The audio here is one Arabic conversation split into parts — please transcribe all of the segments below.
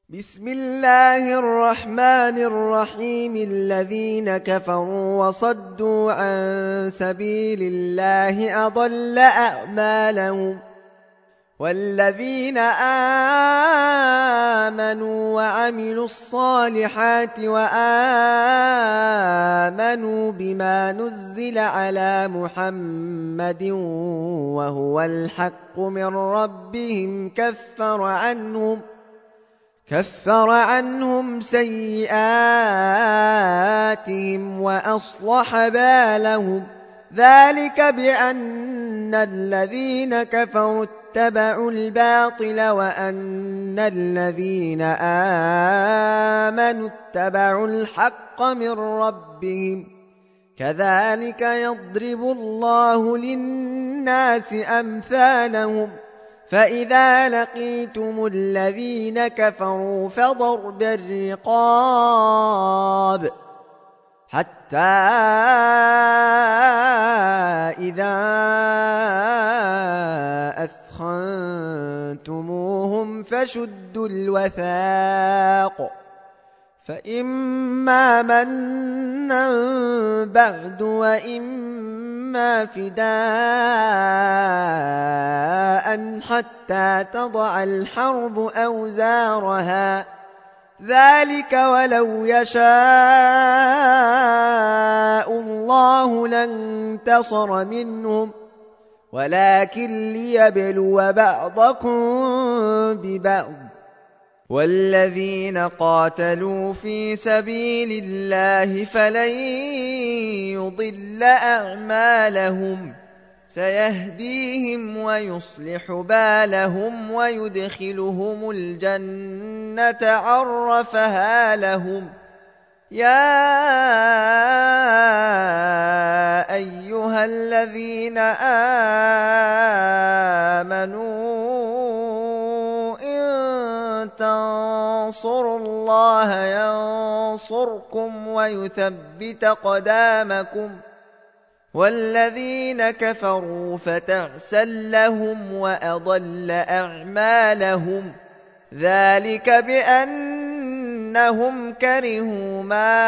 بسم الله الرحمن الرحيم. الذين كفروا وصدوا عن سبيل الله أضل أعمالهم، والذين آمنوا وعملوا الصالحات وآمنوا بما نزل على محمد وهو الحق من ربهم كفر عنهم سيئاتهم وأصلح بالهم. ذلك بأن الذين كفروا اتبعوا الباطل وأن الذين آمنوا اتبعوا الحق من ربهم. كذلك يضرب الله للناس أمثالهم. فإذا لقيتم الذين كفروا فضرب الرقاب حتى إذا أثخنتموهم فشدوا الوثاق، فإما منا بعد وإما فداء حتى تضع الحرب أوزارها. ذلك ولو يشاء الله لانتصر منهم، ولكن ليبلو بعضكم ببعض. والذين قاتلوا في سبيل الله فلن يضل أعمالهم، سيهديهم ويصلح بالهم ويدخلهم الجنة عرفها لهم. يا أيها الذين آمنوا إن تنصروا الله ينصركم ويثبت أقدامكم. والذين كفروا فتعسا لهم وأضل أعمالهم. ذلك بأنهم كرهوا ما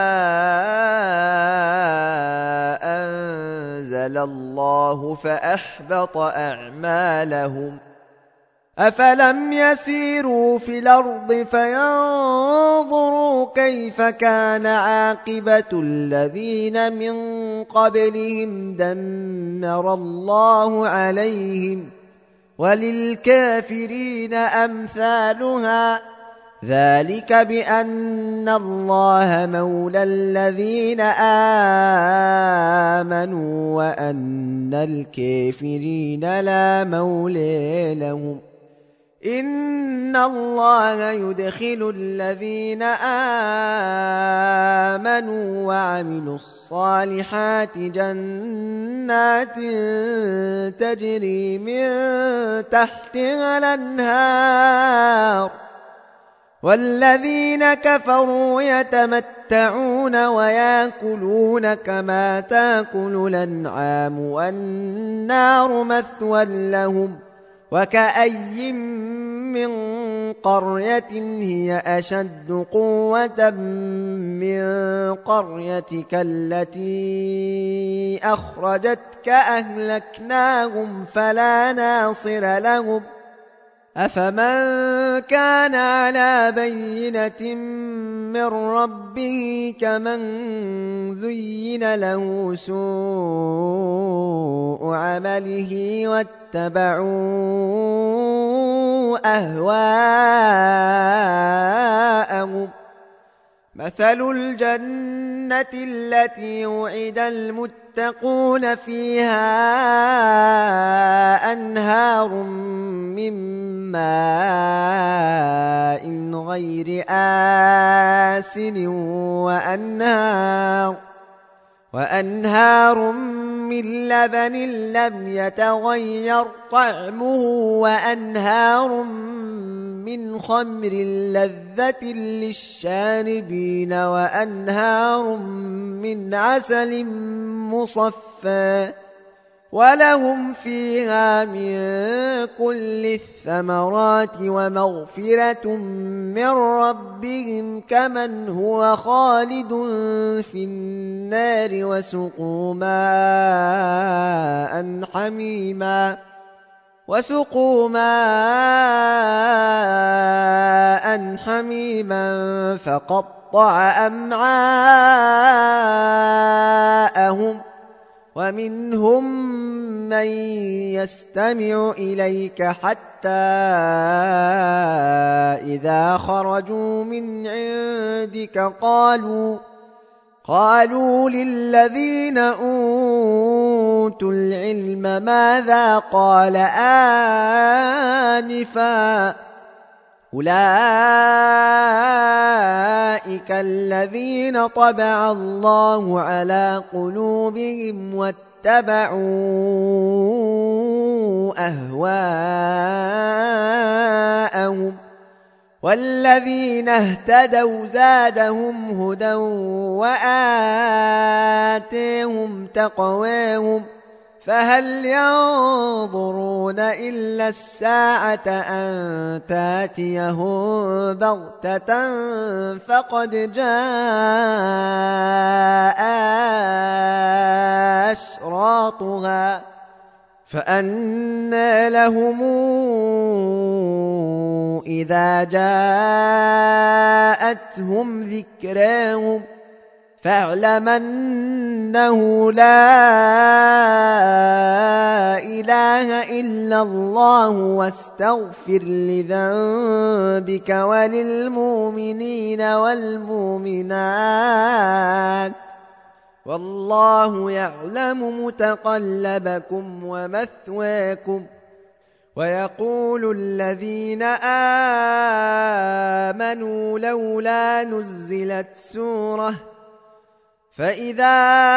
أنزل الله فأحبط أعمالهم. أفلم يسيروا في الأرض فينظروا كيف كان عاقبة الذين من قبلهم دمر الله عليهم، وللكافرين أمثالها. ذلك بأن الله مولى الذين آمنوا وأن الكافرين لا مولى لهم. إن الله يدخل الذين آمنوا وعملوا الصالحات جنات تجري من تحتها الأنهار، والذين كفروا يتمتعون ويأكلون كما تأكل الأنعام والنار مثوى لهم. وكأي من قرية هي أشد قوة من قريتك التي أخرجتك أهلكناهم فلا ناصر لهم. أفمن كان على بينة من ربه كمن زين له سوء عمله واتبعوا أهواءهم. مثل الجنة التي وعد المتقون فيها أنهار من ماء غير آسن وأنهار من لبن لم يتغير طعمه وأنهار من خمر لذة للشاربين وأنهار من عسل مصفى ولهم فيها من كل الثمرات ومغفرة من ربهم كمن هو خالد في النار وسقوا ماء حميما فقطع أمعاءهم ومنهم من يستمع إليك حتى إذا خرجوا من عندك قالوا للذين أوتوا العلم ماذا قال آنفا أولئك الذين طبع الله على قلوبهم واتبعوا أهواءهم والذين اهتدوا زادهم هدى وآتيهم تقواهم فهل ينظرون إلا الساعة أن تاتيهم بغتة فقد جاء أشراطها فأنى لهم إذا جاءتهم ذكراهم فاعلم أنه لا إله إلا الله واستغفر لذنبك وللمؤمنين والمؤمنات والله يعلم متقلبكم ومثواكم ويقول الذين آمنوا لولا نزلت سورة فإذا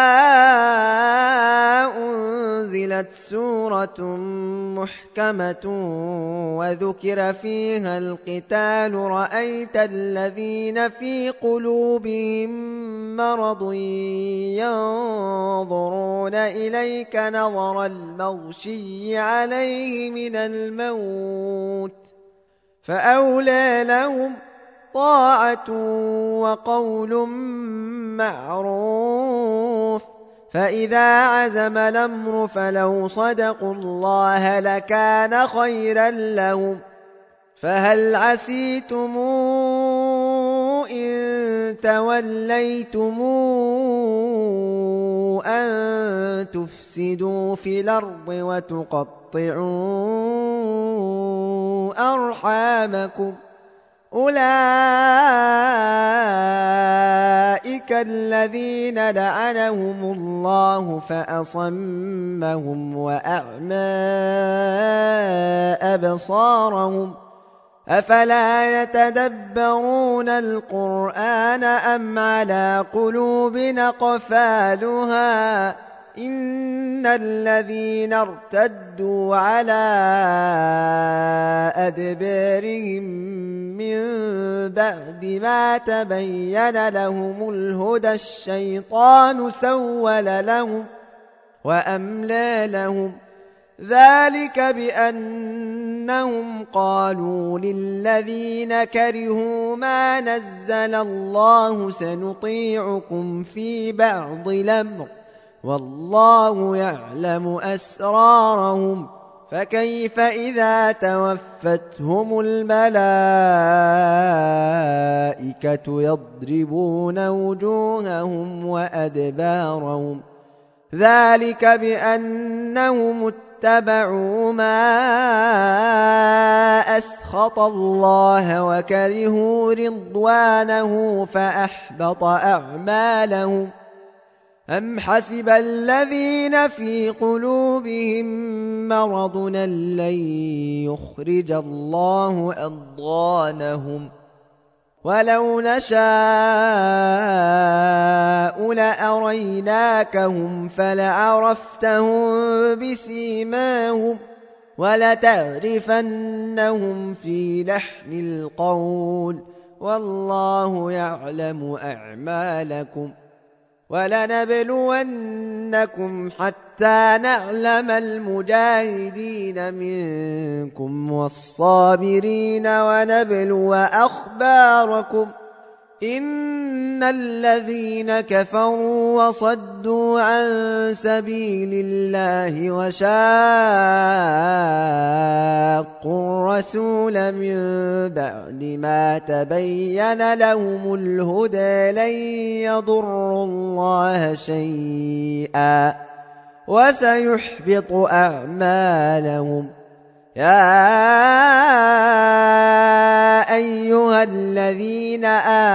أنزلت سورة محكمة وذكر فيها القتال رأيت الذين في قلوبهم مرض ينظرون إليك نظر المغشي عليه من الموت فأولى لهم طاعة وقول معروف فإذا عزم الأمر فلو صدقوا الله لكان خيرا لهم فهل عسيتم إن توليتم أن تفسدوا في الأرض وتقطعوا أرحامكم أولئك الذين لعنهم الله فأصمهم وأعمى أبصارهم أفلا يتدبرون القرآن أم على قلوب أقفالها إن الذين ارتدوا على أدبارهم من بعد ما تبين لهم الهدى الشيطان سول لهم وأملى لهم ذلك بأنهم قالوا للذين كرهوا ما نزل الله سنطيعكم في بعض الأمر والله يعلم أسرارهم فكيف إذا توفتهم الملائكة يضربون وجوههم وأدبارهم ذلك بأنهم اتبعوا ما أسخط الله وكرهوا رضوانه فأحبط أعمالهم أم حسب الذين في قلوبهم مرض أن لن يخرج الله أضغانهم ولو نشاء لأريناكهم فلعرفتهم بسيماهم ولتعرفنهم في لحن القول والله يعلم أعمالكم ولنبلونكم حتى حتى نعلم المجاهدين منكم والصابرين ونبلو أخباركم إن الذين كفروا وصدوا عن سبيل الله وشاقوا الرسول من بعد ما تبين لهم الهدى لن يضروا الله شيئا وسيحبط أعمالهم يا أيها الذين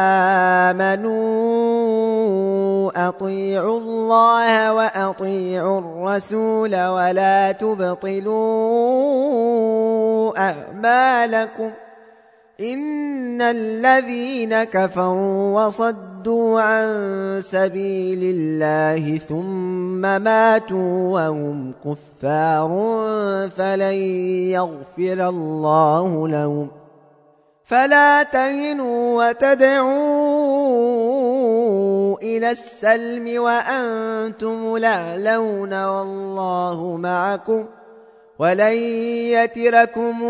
آمنوا أطيعوا الله وأطيعوا الرسول ولا تبطلوا أعمالكم إن الذين كفروا وصدوا عن سبيل الله ثم ماتوا وهم كفار فلن يغفر الله لهم فلا تهنوا وتدعوا إلى السلم وأنتم الأعلون والله معكم ولن يتركم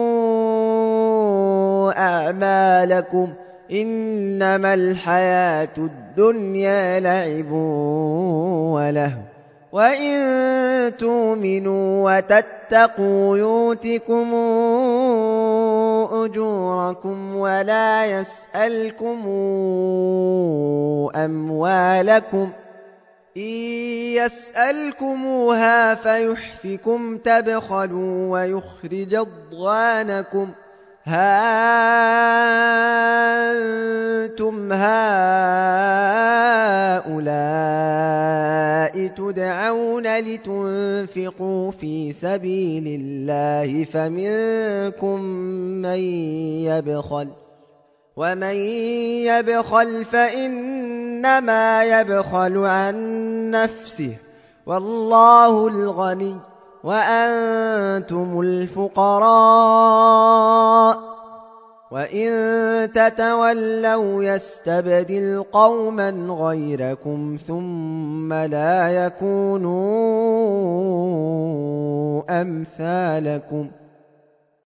أعمالكم إنما الحياة الدنيا لعب وله وإن تؤمنوا وتتقوا يؤتكم أجوركم ولا يسألكم أموالكم إن يسألكموها فيحفكم تبخلوا ويخرج أضغانكم ها أنتم هؤلاء تدعون لتنفقوا في سبيل الله فمنكم من يبخل ومن يبخل فإنما يبخل عن نفسه والله الغني وأنتم الفقراء وإن تتولوا يستبدل قوما غيركم ثم لا يكونوا أمثالكم